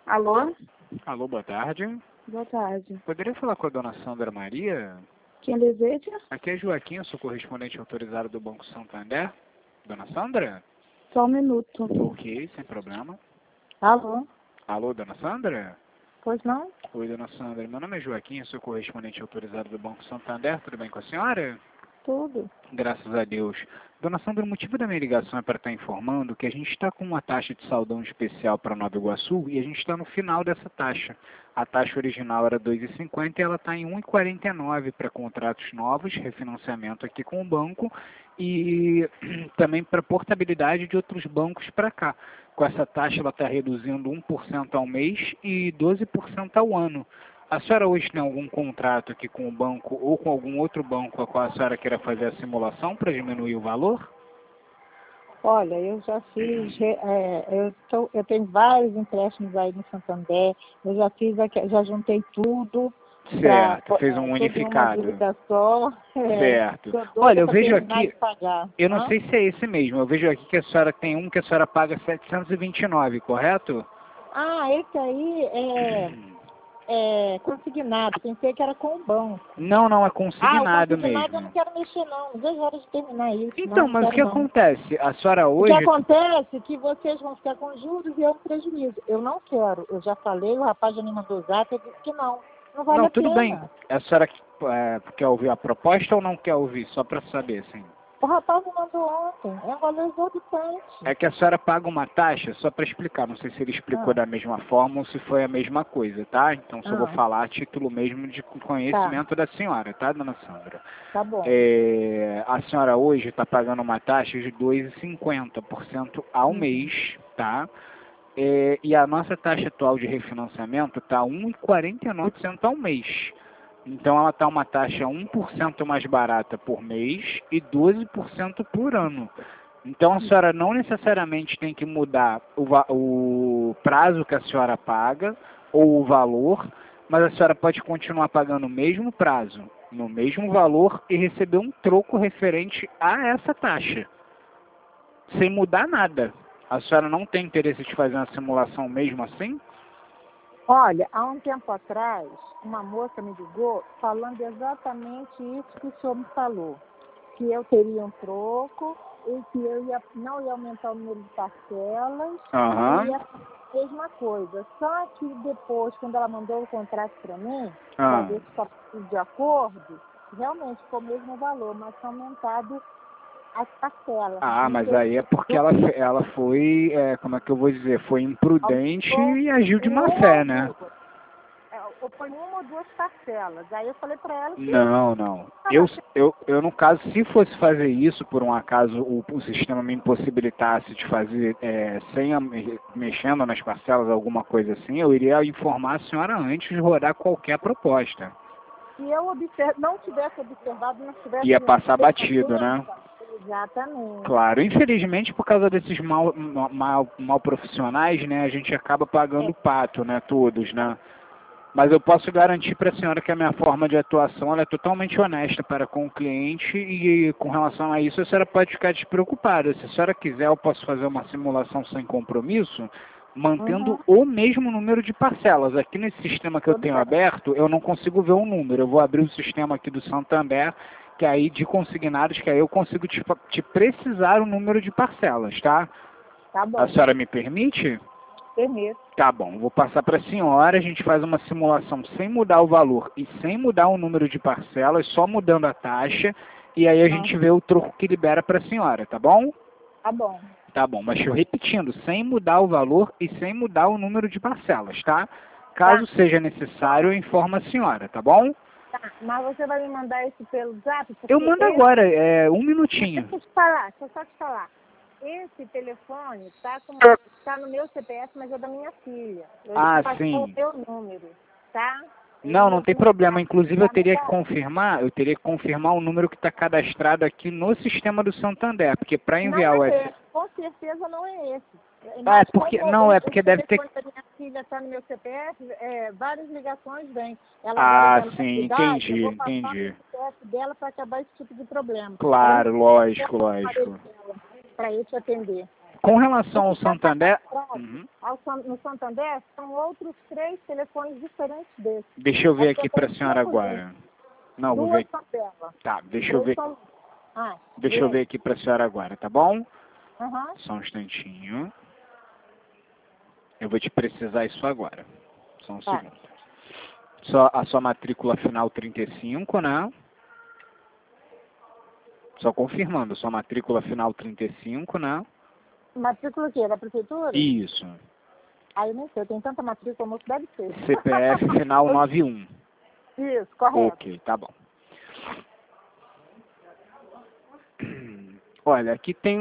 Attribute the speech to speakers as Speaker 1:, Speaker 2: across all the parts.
Speaker 1: Alô?
Speaker 2: Alô, boa tarde.
Speaker 1: Boa tarde.
Speaker 2: Poderia falar com a dona Sandra Maria?
Speaker 1: Quem deseja?
Speaker 2: Aqui é Joaquim, eu sou correspondente autorizado do Banco Santander. Dona Sandra?
Speaker 1: Só um minuto.
Speaker 2: Ok, sem problema.
Speaker 1: Alô?
Speaker 2: Alô, dona Sandra?
Speaker 1: Pois não?
Speaker 2: Oi, dona Sandra. Meu nome é Joaquim, eu sou correspondente autorizado do Banco Santander. Tudo bem com a senhora?
Speaker 1: Tudo.
Speaker 2: Graças a Deus. Dona Sandra, o motivo da minha ligação é para estar informando que a gente está com uma taxa de saldão especial para Nova Iguaçu e a gente está no final dessa taxa. A taxa original era 2,50 e ela está em 1,49 para contratos novos, refinanciamento aqui com o banco e também para portabilidade de outros bancos para cá. Com essa taxa ela está reduzindo 1% ao mês e 12% ao ano. A senhora hoje tem algum contrato aqui com o banco ou com algum outro banco com a qual a senhora queira fazer a simulação para diminuir o valor?
Speaker 1: Olha, eu já fiz, eu tenho vários empréstimos aí no Santander, eu já fiz, já juntei tudo.
Speaker 2: Certo, fez um
Speaker 1: Tudo em uma
Speaker 2: unificado.
Speaker 1: dívida só.
Speaker 2: Certo.
Speaker 1: Tô doida
Speaker 2: Olha, eu
Speaker 1: pra
Speaker 2: vejo
Speaker 1: terminar
Speaker 2: aqui,
Speaker 1: de pagar.
Speaker 2: eu não
Speaker 1: Hã?
Speaker 2: sei se é esse mesmo, eu vejo aqui que a senhora tem um que a senhora paga 729, correto?
Speaker 1: Ah, esse aí é consignado. Pensei que era com o banco.
Speaker 2: Não, não, é
Speaker 1: O
Speaker 2: consignado
Speaker 1: consignado eu não
Speaker 2: mesmo.
Speaker 1: quero mexer, não. Não vejo a hora de terminar isso.
Speaker 2: Então,
Speaker 1: Não
Speaker 2: mas o
Speaker 1: quero,
Speaker 2: que
Speaker 1: não.
Speaker 2: acontece? A senhora
Speaker 1: O que
Speaker 2: hoje...
Speaker 1: acontece é que vocês vão ficar com juros e eu com prejuízo. Eu não quero. Eu já falei, o rapaz já me mandou zap, eu disse que não. Não vale
Speaker 2: Não,
Speaker 1: a
Speaker 2: tudo bem.
Speaker 1: pena.
Speaker 2: A senhora quer ouvir a proposta ou não quer ouvir? Só para saber, assim.
Speaker 1: O rapaz me mandou ontem. É um valor exorbitante.
Speaker 2: É que a senhora paga uma taxa, só para explicar, não sei se ele explicou
Speaker 1: Ah,
Speaker 2: da mesma forma ou se foi a mesma coisa, tá? Então só vou
Speaker 1: ah,
Speaker 2: falar a título mesmo de
Speaker 1: tá.
Speaker 2: conhecimento da senhora, tá, dona Sandra?
Speaker 1: Tá bom.
Speaker 2: A senhora hoje está pagando uma taxa de 2,50% ao
Speaker 1: Uhum.
Speaker 2: mês, tá? E a nossa taxa atual de refinanciamento está 1,49% ao mês. Então ela está uma taxa 1% mais barata por mês e 12% por ano. Então a senhora não necessariamente tem que mudar o prazo que a senhora paga ou o valor, mas a senhora pode continuar pagando o mesmo prazo, no mesmo valor e receber um troco referente a essa taxa, sem mudar nada. A senhora não tem interesse de fazer uma simulação mesmo assim?
Speaker 1: Olha, há um tempo atrás, uma moça me ligou falando exatamente isso que o senhor me falou. Que eu teria um troco e que não ia aumentar o número de parcelas e
Speaker 2: Aham.
Speaker 1: ia fazer a mesma coisa. Só que depois, quando ela mandou o contrato para mim, para
Speaker 2: Ah.
Speaker 1: ver se está tudo de acordo, realmente ficou o mesmo valor, mas foi aumentado as parcelas.
Speaker 2: Ah,
Speaker 1: Não
Speaker 2: mas
Speaker 1: teve
Speaker 2: aí é porque ela foi, como é que eu vou dizer, foi imprudente
Speaker 1: aumentou
Speaker 2: e agiu de
Speaker 1: em
Speaker 2: má
Speaker 1: uma
Speaker 2: fé,
Speaker 1: ou
Speaker 2: né?
Speaker 1: duas. Ou foi uma ou duas parcelas. Aí eu falei para ela que
Speaker 2: Não, não. Eu, no caso, se fosse fazer isso, por um acaso o sistema me impossibilitasse de fazer mexendo nas parcelas, alguma coisa assim, eu iria informar a senhora antes de rodar qualquer proposta.
Speaker 1: se eu não tivesse observado, não tivesse
Speaker 2: Ia passar
Speaker 1: feito
Speaker 2: batido, né?
Speaker 1: conta, exatamente.
Speaker 2: Claro, infelizmente por causa desses mal profissionais, né, a gente acaba pagando
Speaker 1: É,
Speaker 2: o pato, né, todos, né? Mas eu posso garantir para a senhora que a minha forma de atuação ela é totalmente honesta para com o cliente e com relação a isso a senhora pode ficar despreocupada. Se a senhora quiser, eu posso fazer uma simulação sem compromisso,
Speaker 1: uhum,
Speaker 2: mantendo o mesmo número de parcelas. Aqui nesse sistema que eu
Speaker 1: tudo
Speaker 2: tenho
Speaker 1: bem.
Speaker 2: aberto, eu não consigo ver um número. Eu vou abrir o sistema aqui do Santander, que aí de consignados, que aí eu consigo te precisar o número de parcelas, tá?
Speaker 1: Tá
Speaker 2: A
Speaker 1: bom,
Speaker 2: senhora me permite?
Speaker 1: permito.
Speaker 2: Tá bom, vou passar para a senhora, a gente faz uma simulação sem mudar o valor e sem mudar o número de parcelas, só mudando a taxa, e aí a
Speaker 1: Ah,
Speaker 2: gente vê o troco que libera para a senhora, tá bom?
Speaker 1: tá bom.
Speaker 2: Tá bom, mas eu repetindo, sem mudar o valor e sem mudar o número de parcelas, tá? Caso
Speaker 1: Tá,
Speaker 2: seja necessário, eu informo a senhora, tá bom?
Speaker 1: tá. Mas você vai me mandar isso pelo zap?
Speaker 2: Eu
Speaker 1: Porque
Speaker 2: mando agora, um minutinho.
Speaker 1: deixa eu te falar, deixa eu só te falar. Esse telefone tá no meu CPF, mas é da minha filha. Ele
Speaker 2: Ah,
Speaker 1: passou o
Speaker 2: sim.
Speaker 1: meu número, tá?
Speaker 2: Não,
Speaker 1: E
Speaker 2: não
Speaker 1: eu
Speaker 2: tem
Speaker 1: vim
Speaker 2: problema. Inclusive
Speaker 1: vai mudar.
Speaker 2: eu teria que confirmar o número que está cadastrado aqui no sistema do Santander, porque para
Speaker 1: Não
Speaker 2: enviar o
Speaker 1: é
Speaker 2: S...
Speaker 1: esse, com certeza não é esse.
Speaker 2: Ah, é
Speaker 1: Mas
Speaker 2: porque
Speaker 1: como
Speaker 2: não, é
Speaker 1: o
Speaker 2: porque deve ter.
Speaker 1: telefone da minha filha está no meu CPF, várias ligações vêm. Ela agora
Speaker 2: Ah,
Speaker 1: já não vai
Speaker 2: sim,
Speaker 1: ligar, eu
Speaker 2: entendi,
Speaker 1: vou passar no
Speaker 2: entendi.
Speaker 1: CPF dela para acabar esse tipo de problema. Ela não
Speaker 2: Claro,
Speaker 1: tem
Speaker 2: lógico, lógico.
Speaker 1: para eu te atender.
Speaker 2: Com relação ao
Speaker 1: O que está
Speaker 2: Santander...
Speaker 1: cadastrado
Speaker 2: Uhum.
Speaker 1: no Santander são outros 3 telefones diferentes desses.
Speaker 2: Deixa eu ver
Speaker 1: Aqui
Speaker 2: aqui
Speaker 1: eu
Speaker 2: para a
Speaker 1: tenho
Speaker 2: senhora
Speaker 1: 5 linhas,
Speaker 2: agora. Não, vou
Speaker 1: 2
Speaker 2: ver.
Speaker 1: são dela.
Speaker 2: Tá, deixa eu
Speaker 1: 2
Speaker 2: ver.
Speaker 1: são... Ah,
Speaker 2: Deixa eu ver aqui para a senhora agora, tá bom?
Speaker 1: Aham.
Speaker 2: Só um instantinho. Eu vou te precisar isso agora. Só um
Speaker 1: Tá.
Speaker 2: segundo. A sua matrícula final 35, né? Só confirmando, sua matrícula final 35, né?
Speaker 1: Matrícula o quê? Da prefeitura?
Speaker 2: Isso.
Speaker 1: Ah, eu nem sei, eu tenho tanta matrícula, moço, deve ser.
Speaker 2: CPF final 91.
Speaker 1: Isso, correto.
Speaker 2: Ok, tá bom. Olha, aqui tem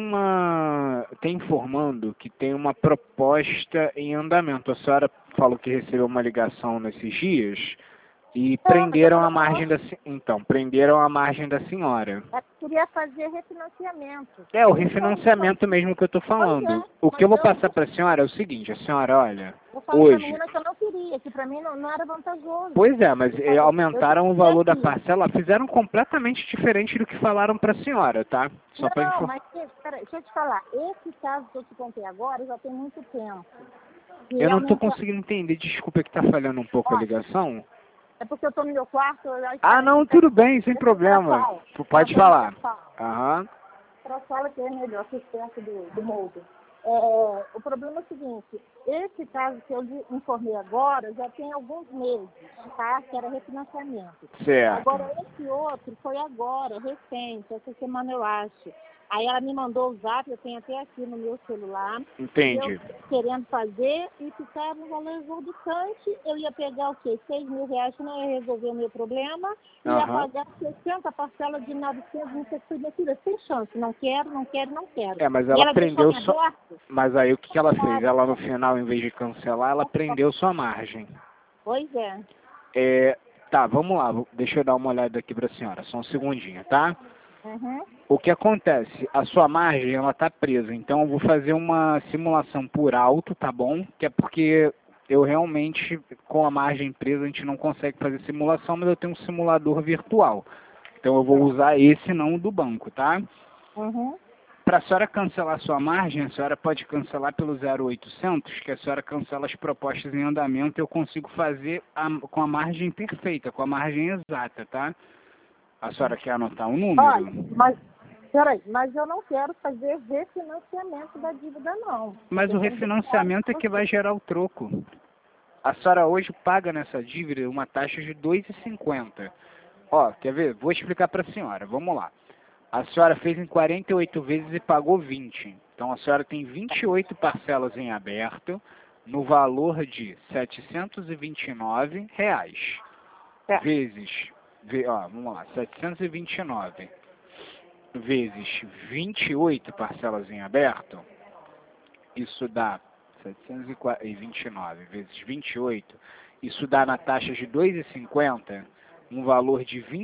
Speaker 2: informando que tem uma proposta em andamento. A senhora falou que recebeu uma ligação nesses dias e prenderam a margem da prenderam a margem da senhora.
Speaker 1: Eu queria fazer refinanciamento.
Speaker 2: É o refinanciamento mesmo que eu estou falando. O que eu vou passar para a senhora é o seguinte, a senhora, olha,
Speaker 1: Eu falei pra
Speaker 2: hoje...
Speaker 1: menina que eu não queria, que pra mim não era vantajoso.
Speaker 2: Pois é, mas aumentaram o valor da
Speaker 1: aqui.
Speaker 2: parcela, fizeram completamente diferente do que falaram para a senhora, tá? Só para
Speaker 1: Não,
Speaker 2: informar.
Speaker 1: mas peraí, deixa eu te falar. Esse caso que eu te contei agora já tem muito tempo. E
Speaker 2: Eu não estou
Speaker 1: realmente,
Speaker 2: conseguindo entender, desculpa que está falhando um pouco a ligação.
Speaker 1: é porque eu tô no meu quarto.
Speaker 2: Ah, não, tudo bem, sem problema. Pode falar. Aham.
Speaker 1: Para a sala que é melhor, que perto do molde. O problema é o seguinte, esse caso que eu lhe informei agora já tem alguns meses, tá? Que era refinanciamento.
Speaker 2: Certo.
Speaker 1: Agora, esse outro foi agora, recente, essa semana eu acho. Aí ela me mandou o zap, eu tenho até aqui no meu celular.
Speaker 2: Entendi.
Speaker 1: Eu querendo fazer e ficava um valor exorbitante. Eu ia pegar o quê? 6 mil reais, que não ia resolver o meu problema. Ia pagar 60 parcelas de 900, não sei o que foi. Minha filha, sem chance. Não quero, não quero, não quero.
Speaker 2: É, mas
Speaker 1: E
Speaker 2: ela prendeu
Speaker 1: deixou
Speaker 2: só... Mas aí o que ela fez? Ela no final, em vez de cancelar, ela prendeu sua margem.
Speaker 1: Pois é.
Speaker 2: Tá, vamos lá. Deixa eu dar uma olhada aqui para a senhora. Só um segundinho, tá?
Speaker 1: Uhum.
Speaker 2: O que acontece? A sua margem, ela tá presa. Então eu vou fazer uma simulação por alto, tá bom? Que é porque eu realmente, com a margem presa, a gente não consegue fazer simulação, mas eu tenho um simulador virtual. Então eu vou usar esse, não o do banco, tá?
Speaker 1: Uhum.
Speaker 2: Para a senhora cancelar sua margem, a senhora pode cancelar pelo 0800, que a senhora cancela as propostas em andamento e eu consigo fazer com a margem perfeita, com a margem exata, tá? A senhora quer anotar um número?
Speaker 1: Olha, mas eu não quero fazer refinanciamento da dívida, não.
Speaker 2: Mas o refinanciamento é que vai gerar o troco. A senhora hoje paga nessa dívida uma taxa de 2,50. Ó, quer ver? Vou explicar para a senhora. Vamos lá. A senhora fez em 48 vezes e pagou 20. Então a senhora tem 28 parcelas em aberto no valor de R$ 729 reais. Vezes, vamos lá, 729 vezes 28 parcelas em aberto, isso dá 729 vezes 28, isso dá na taxa de 2,50 um valor de R$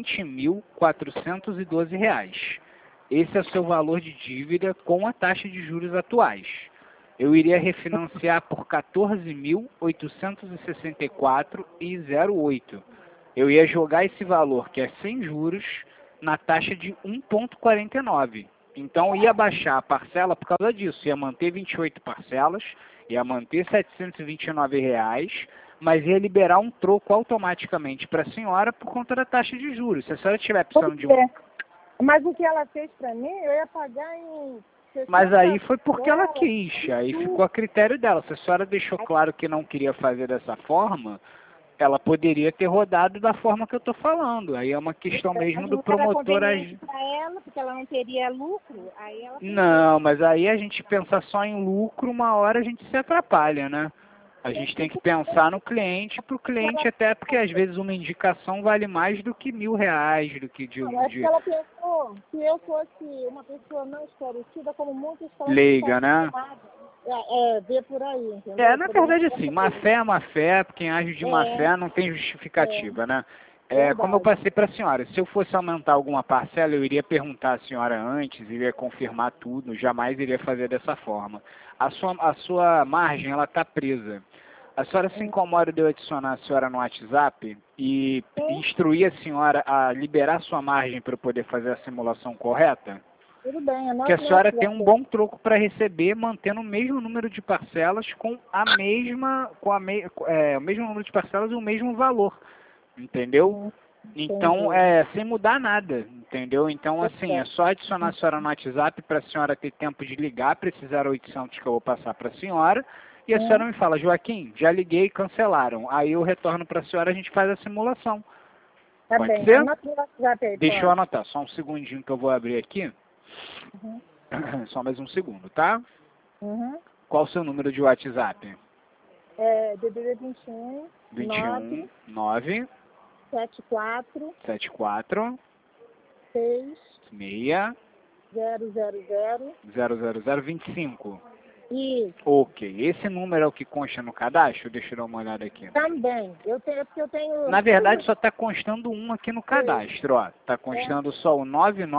Speaker 2: 20.412. Esse é o seu valor de dívida com a taxa de juros atuais. Eu iria refinanciar por R$ 14.864,08. Eu ia jogar esse valor, que é sem juros, na taxa de 1,49. Então ia baixar a parcela por causa disso. Ia manter 28 parcelas, ia manter R$ 729 reais, mas ia liberar um troco automaticamente para a senhora por conta da taxa de juros. Se a senhora estiver precisando de um...
Speaker 1: Mas o que ela fez para mim, eu ia pagar em...
Speaker 2: Mas aí foi porque ela quis, aí ficou a critério dela. Se a senhora deixou claro que não queria fazer dessa forma, ela poderia ter rodado da forma que eu estou falando. Aí é uma questão mesmo do promotor agir.
Speaker 1: Para ela, porque ela não teria lucro, aí ela...
Speaker 2: Não, mas aí a gente pensar só em lucro, uma hora a gente se atrapalha, né? A gente tem que pensar no cliente, para o cliente até, porque às vezes uma indicação vale mais do que R$ 1.000, do que de...
Speaker 1: Ela pensou que eu fosse uma pessoa não esclarecida, como muitas pessoas...
Speaker 2: Leiga, né?
Speaker 1: Ver por aí, entendeu?
Speaker 2: Na verdade, assim, má fé é má fé, quem age de má fé não tem justificativa, né? Como eu passei para a senhora, se eu fosse aumentar alguma parcela, eu iria perguntar à senhora antes, iria confirmar tudo, jamais iria fazer dessa forma. A sua margem, ela está presa. A senhora se incomoda de eu adicionar a senhora no WhatsApp e instruir a senhora a liberar sua margem para eu poder fazer a simulação correta?
Speaker 1: Tudo bem,
Speaker 2: Que a
Speaker 1: anota meu
Speaker 2: senhora tem um
Speaker 1: WhatsApp.
Speaker 2: bom troco para receber, mantendo o mesmo número de parcelas com o mesmo número de parcelas e o mesmo valor, entendeu? Então, sem mudar nada, entendeu? Então, assim, é só adicionar a senhora no WhatsApp para a senhora ter tempo de ligar para esses 0800 que eu vou passar para a senhora. E a senhora me fala, Joaquim, já liguei e cancelaram. Aí eu retorno para a senhora, a gente faz a simulação.
Speaker 1: Tá
Speaker 2: Pode
Speaker 1: bem,
Speaker 2: ser?
Speaker 1: anota meu WhatsApp aí,
Speaker 2: Deixa eu
Speaker 1: pode.
Speaker 2: anotar, só um segundinho que eu vou abrir aqui. Só mais um segundo, tá? Qual o seu número de WhatsApp?
Speaker 1: É DDD 21
Speaker 2: 21 9
Speaker 1: 74
Speaker 2: 74
Speaker 1: 6
Speaker 2: 6
Speaker 1: 000.
Speaker 2: 00025.
Speaker 1: Isso,
Speaker 2: Ok, esse número é o que consta no cadastro? Deixa eu dar uma olhada aqui.
Speaker 1: também. Porque eu tenho...
Speaker 2: Na verdade, só está constando um aqui no cadastro, ó. Está constando só o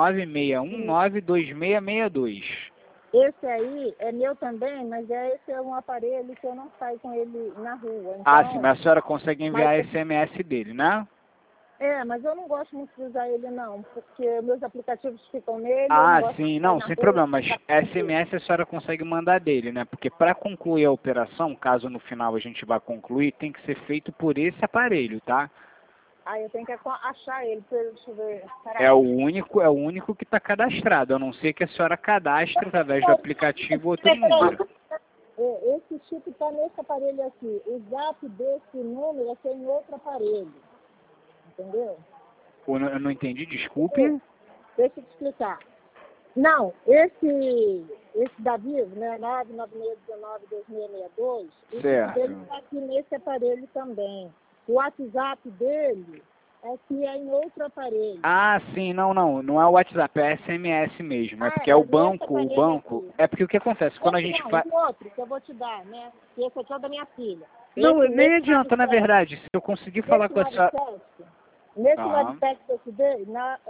Speaker 2: 996192662.
Speaker 1: Esse aí é meu também, mas esse é um aparelho que eu não saio com ele na rua. Então,
Speaker 2: Ah, sim, mas a senhora consegue enviar SMS dele, né?
Speaker 1: mas eu não gosto muito de usar ele não, porque meus aplicativos ficam nele, eu não
Speaker 2: Ah,
Speaker 1: gosto de
Speaker 2: sim,
Speaker 1: sair
Speaker 2: não,
Speaker 1: na
Speaker 2: sem
Speaker 1: rua,
Speaker 2: problema, mas
Speaker 1: ficar com ele.
Speaker 2: SMS a senhora consegue mandar dele, né? Porque para concluir a operação, caso no final a gente vá concluir, tem que ser feito por esse aparelho, tá?
Speaker 1: Aí eu tenho que achar ele, deixa eu ver.
Speaker 2: É o único que está cadastrado, a não ser que a senhora cadastre através do aplicativo outro número.
Speaker 1: Esse chip está nesse aparelho aqui. O zap desse número é em outro aparelho. Entendeu?
Speaker 2: Eu não entendi, desculpe.
Speaker 1: Deixa eu te explicar. Não, esse da Vivo, né, 996192662, o chip dele está aqui nesse aparelho também. O WhatsApp dele que é em outro aparelho.
Speaker 2: Ah, sim, não é o WhatsApp, é SMS mesmo. É porque é o banco. É porque o que acontece, quando a gente faz...
Speaker 1: O outro que eu vou te dar, né? Que esse aqui é o da minha filha.
Speaker 2: Não, nem adianta, na verdade. Se eu conseguir falar com a senhora...
Speaker 1: Nesse 97 que eu te dei,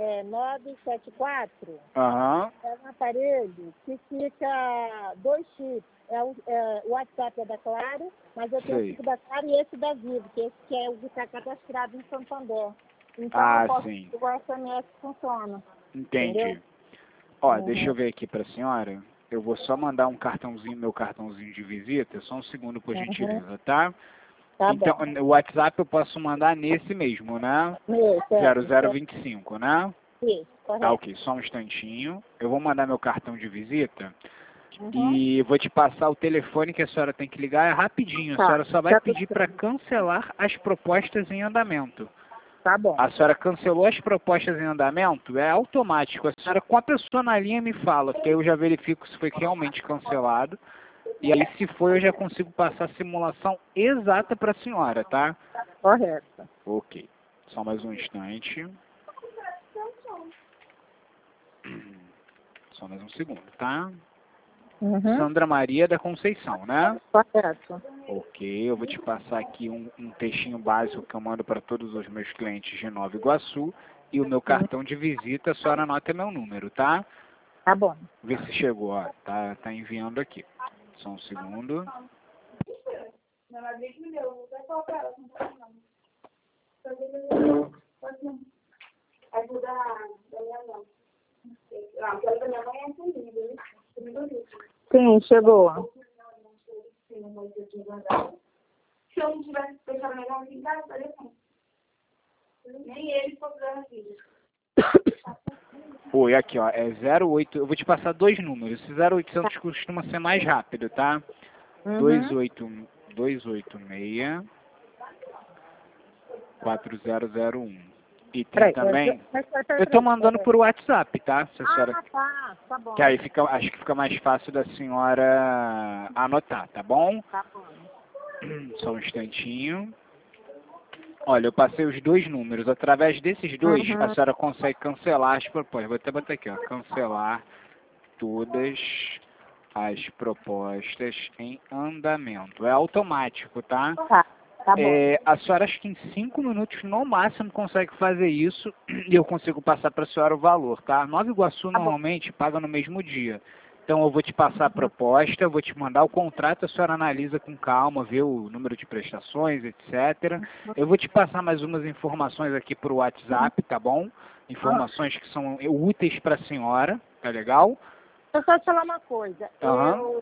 Speaker 1: 974, é um aparelho que fica 2 chips. O WhatsApp é da Claro, mas eu tenho o chip da Claro e esse da Vivo, que esse que é o que está cadastrado em Santander. Então, eu posso, o SMS funciona.
Speaker 2: Entendi.
Speaker 1: Entendeu?
Speaker 2: Ó, deixa eu ver aqui para a senhora. Eu vou só mandar um cartãozinho, meu cartãozinho de visita. Só um segundo, por gentileza, tá? Então,
Speaker 1: bom.
Speaker 2: o WhatsApp eu posso mandar nesse mesmo, né? 0025, né?
Speaker 1: Isso, correto.
Speaker 2: Tá, ok. Só um instantinho. Eu vou mandar meu cartão de visita e vou te passar o telefone que a senhora tem que ligar. É rapidinho. A senhora só vai pedir para cancelar as propostas em andamento.
Speaker 1: Tá bom.
Speaker 2: A senhora cancelou as propostas em andamento, é automático. A senhora, com a pessoa na linha, me fala, que eu já verifico se foi realmente cancelado. E aí, se for, eu já consigo passar a simulação exata para a senhora, tá?
Speaker 1: Correto.
Speaker 2: Ok. Só mais um instante. Só mais um segundo, tá? Sandra Maria da Conceição, né?
Speaker 1: Correto.
Speaker 2: Ok, eu vou te passar aqui um textinho básico que eu mando para todos os meus clientes de Nova Iguaçu. E o meu cartão de visita, a senhora anota meu número, tá?
Speaker 1: Tá bom.
Speaker 2: Vê se chegou, ó. Tá enviando aqui. Só um segundo.
Speaker 1: Sim, chegou.
Speaker 3: Se eu não tivesse deixado melhor aqui em casa, estaria assim. Nem ele procurando aqui.
Speaker 2: Oi, aqui, ó. É 08. Eu vou te passar dois números. Esse 0800 costuma ser mais rápido, tá? 286 4001. E tem também... Eu tô mandando por WhatsApp, tá? Se a senhora...
Speaker 1: Tá bom.
Speaker 2: Que aí acho que fica mais fácil da senhora anotar, tá bom?
Speaker 1: Tá bom.
Speaker 2: Só um instantinho. Olha, eu passei os dois números. Através desses dois, a senhora consegue cancelar as propostas. Vou até botar aqui, ó. Cancelar todas as propostas em andamento. É automático, tá?
Speaker 1: Tá bom.
Speaker 2: A senhora, acho que em 5 minutos no máximo consegue fazer isso e eu consigo passar para a senhora o valor, tá? Nova Iguaçu normalmente paga no mesmo dia. Então eu vou te passar a proposta, vou te mandar o contrato, a senhora analisa com calma, vê o número de prestações, etc. Eu vou te passar mais umas informações aqui por WhatsApp, tá bom? Informações que são úteis para a senhora, tá legal?
Speaker 1: Eu só te falar uma coisa.
Speaker 2: Aham.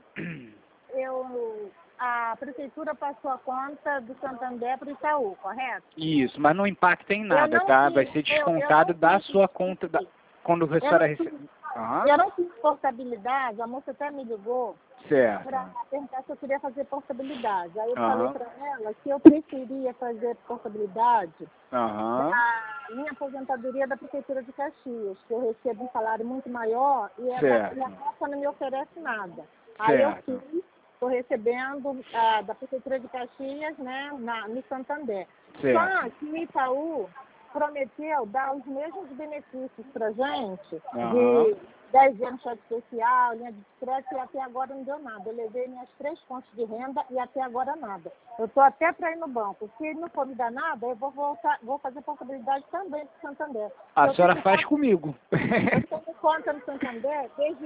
Speaker 1: A prefeitura passou a conta do Santander para o Itaú, correto?
Speaker 2: Isso, mas não impacta em nada,
Speaker 1: não
Speaker 2: tá?
Speaker 1: fiz,
Speaker 2: Vai ser descontado da sua conta, quando a senhora recebe.
Speaker 1: Eu não fiz portabilidade, a moça até me ligou
Speaker 2: Certo.
Speaker 1: para perguntar se eu queria fazer portabilidade. Aí eu
Speaker 2: Aham.
Speaker 1: falei para ela que eu preferia fazer portabilidade
Speaker 2: Aham.
Speaker 1: da minha aposentadoria da Prefeitura de Caxias, que eu recebo um salário muito maior e
Speaker 2: Certo.
Speaker 1: a Copa não me oferece nada. Aí eu
Speaker 2: Certo.
Speaker 1: estou recebendo da Prefeitura de Caxias, né, no Santander.
Speaker 2: Certo.
Speaker 1: Só que o Itaú prometeu dar os mesmos benefícios para gente,
Speaker 2: Aham.
Speaker 1: de 10 anos de cheque especial, linha de crédito, e até agora não deu nada. Eu levei minhas 3 fontes de renda e até agora nada. Eu estou até para ir no banco. Se não for me dar nada, eu vou fazer portabilidade também do Santander.
Speaker 2: A senhora faz comigo.
Speaker 1: Eu tenho conta no Santander desde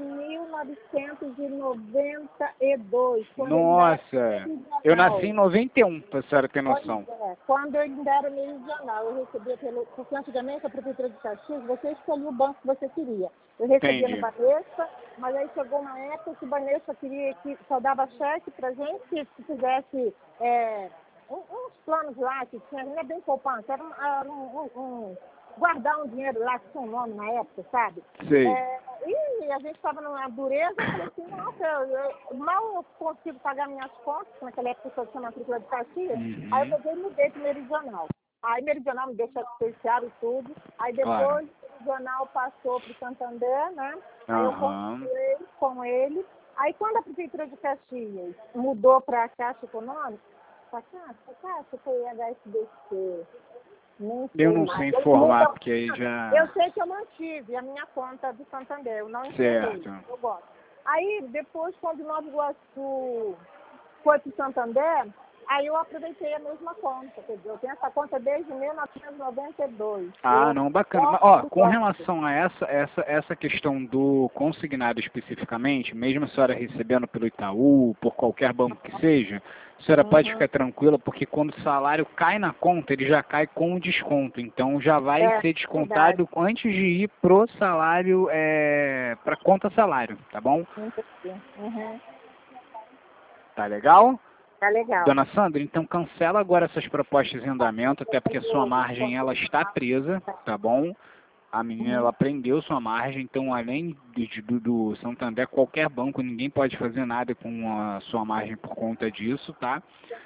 Speaker 1: 1992.
Speaker 2: Nossa, eu nasci em 91, para a senhora ter noção.
Speaker 1: Quando eu ainda era meridional, eu recebia porque antigamente a Prefeitura de Caxias, você escolhia o banco que você queria. Eu recebia no Banespa, mas aí chegou uma época que o Banespa queria que só dava cheque pra gente se fizesse uns planos lá, que tinha, não é bem poupança, era guardar um dinheiro lá, que tinha um nome na época, sabe?
Speaker 2: Sei.
Speaker 1: E a gente estava numa dureza, eu falei assim, nossa, eu mal consigo pagar minhas contas, naquela época eu tinha matrícula de Caxias, aí eu peguei e mudei para Meridional. Aí Meridional me deixou especial e tudo, aí depois Meridional passou para o Santander, né? Aí eu continuei com ele. Aí quando a Prefeitura de Caxias mudou para a Caixa Econômica, Caixa foi HSBC.
Speaker 2: Eu não sei informar, porque aí já...
Speaker 1: Eu sei que eu mantive a minha conta do Santander, eu não encerrei, eu gosto. Aí, depois, quando o Nova Iguaçu foi para o Santander, aí eu aproveitei a mesma conta, quer dizer, eu tenho essa conta desde 1992.
Speaker 2: Ah, não, bacana. Mas, ó, com relação a essa questão do consignado especificamente, mesmo a senhora recebendo pelo Itaú, por qualquer banco que seja, a senhora pode ficar tranquila, porque quando o salário cai na conta, ele já cai com o desconto. Então já vai ser descontado antes de ir pro salário, pra conta salário, tá bom? Tá legal?
Speaker 1: Tá legal.
Speaker 2: Dona Sandra, então cancela agora essas propostas em andamento, até porque a sua margem ela está presa, tá bom? A menina ela prendeu sua margem, então além do Santander, qualquer banco, ninguém pode fazer nada com a sua margem por conta disso, tá?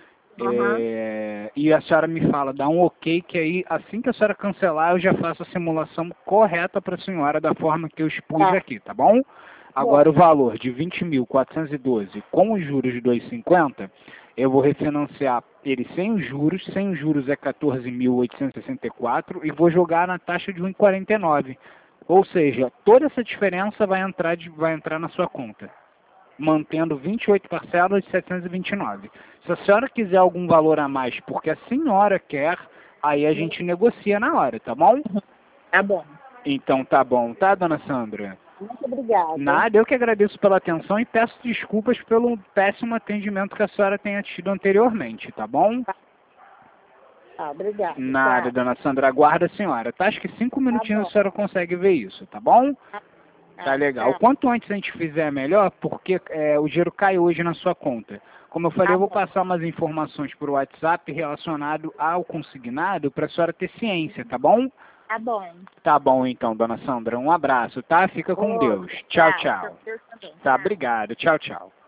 Speaker 2: E a senhora me fala, dá um ok, que aí assim que a senhora cancelar, eu já faço a simulação correta para a senhora da forma que eu expus aqui, tá bom? Agora o valor de 20.412 com os juros de 2,50, eu vou refinanciar ele sem os juros é 14.864 e vou jogar na taxa de 1,49. Ou seja, toda essa diferença vai entrar na sua conta, mantendo 28 parcelas de 729. Se a senhora quiser algum valor a mais porque a senhora quer, aí a gente negocia na hora, tá bom?
Speaker 1: Tá bom.
Speaker 2: Então tá bom, tá, dona Sandra?
Speaker 1: Muito obrigada.
Speaker 2: Nada, eu que agradeço pela atenção e peço desculpas pelo péssimo atendimento que a senhora tenha tido anteriormente, tá bom?
Speaker 1: Tá, obrigada.
Speaker 2: Nada, dona Sandra, aguarda a senhora, tá? Acho que 5 minutinhos a senhora consegue ver isso, tá bom? Tá legal. Quanto antes a gente fizer melhor, porque o dinheiro cai hoje na sua conta. Como eu falei, eu vou passar umas informações por WhatsApp relacionado ao consignado para a senhora ter ciência, tá bom?
Speaker 1: Tá bom.
Speaker 2: Tá bom então, dona Sandra. Um abraço, tá? Fica com Deus. Tchau, tchau. Tá, obrigado. Tchau, tchau.